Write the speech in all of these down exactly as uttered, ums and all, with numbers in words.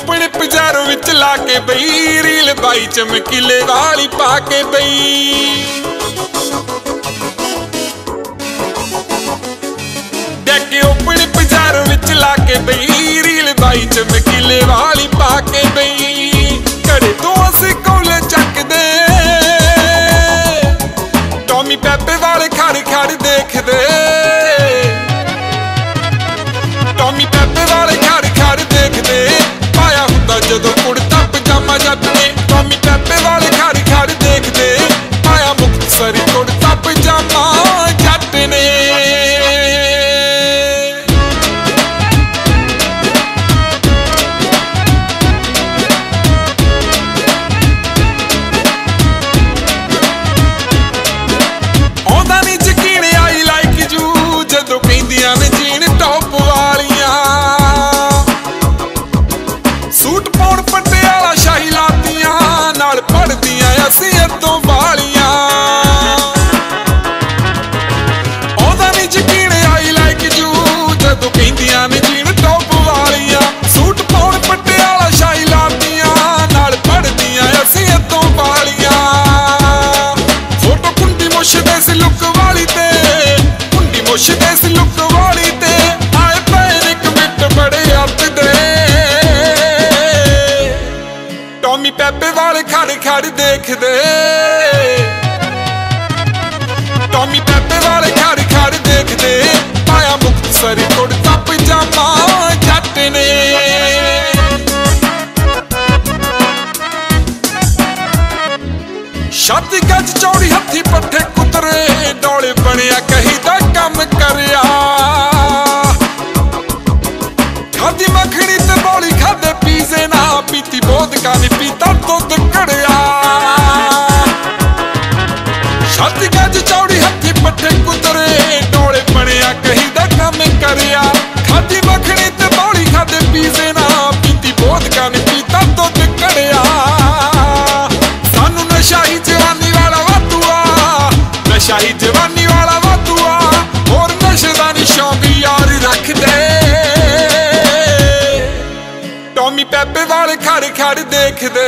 open पजारों विच लाके बई reel by चमकीले वाली पाके बई डेके ओपन पजारों विच लाके बई रील बाई चमकीले वाली पाके बई घड़े तो असी कोले चकदे टॉमी पैपे वाले खड़ खड़ देखदे टॉमी पैपे वाले खड़ खड़ देखदे पाया हुंदा जदों कुड़ता पजामा जट ने टॉमी पैपे वाले खड़ खड़ देखदे पाया मुक्तसरी कुड़ता पजामा जट ने सूट पाउण पटियाला शाही लातियां नाल पड़दियां असी अद्दों वालियां ओदा नी यकीन आई लाइक यू जदों कहंदियां ने जीन टॉप वालियां सूट पाउण पटियाला शाही लातियां नाल पड़दियां असी अद्दों वालियां फोटो कुंडी मुश दे सी लुक वाली ते कुंडी मुश दे सी लुक वाली ते आए पैन इक मिट बड़े अत दे टॉमी पैपे वाले खड़ खड़ देखदे टॉमी पैपे वाले खड़ खड़ देखदे पाया मुक्तसरी कुड़ता पजामा जट ने छत्ती गज चौड़ी हत्थी पट्ठे कुतरे डोले बनिया कही दा कम करिया खादी मखनी ते बोली खादे पीजे ना पीती बोदका नी पीता दुध कड़िया छत्ती गज चौड़ी हत्थी पट्ठे कुतरे डोले बनिया कही दा कम करिया खादी मखनी ते बोली खादे पीजे ना पीती बोदका नी पीता दुध कड़िया सानू नशाही जवानी वाला वातुआ नशाही जवानी वाला वातुआ और नशे दा नी शौक यार रख दे टॉमी पैपे वाले खड़ खड़ देखदे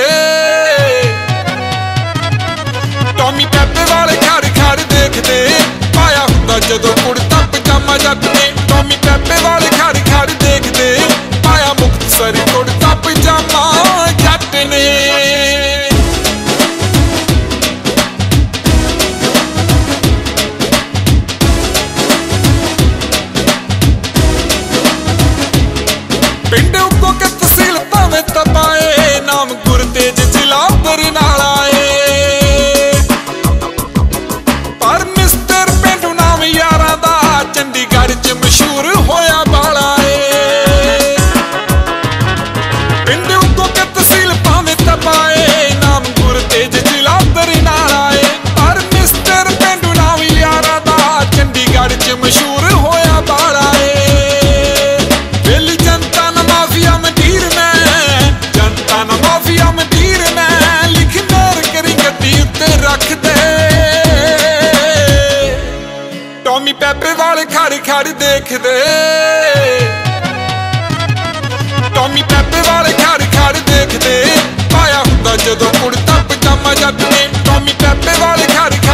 टॉमी पैपे वाले खड़ खड़ देखदे पाया हुंदा जदों कुड़ता पजामा जट ने टॉमी पैपे वाले खड़ खड़ देखदे पाया मुक्तसरी कुड़ता पजामा जट ने पिंड उको के तहसील भावें तपाए नाम गुरतेज जिला बरनाला पर मिस्टर पिंडू नाम यारा दा चंडीगढ़ च मशहूर होया बाला पिंड उको के तहसील भावें तपाए नाम गुरतेज जिला बरनाला पर मिस्टर पिंडू नाम यारा दा चंडीगढ़ च मशहूर होया बाला टॉमी पैपे वाले खड़ खड़ देखदे टॉमी पैपे वाले खड़ खड़ देखदे पाया हुंदा जदों कुड़ता पजामा जट ने टॉमी पैपे वाले खड़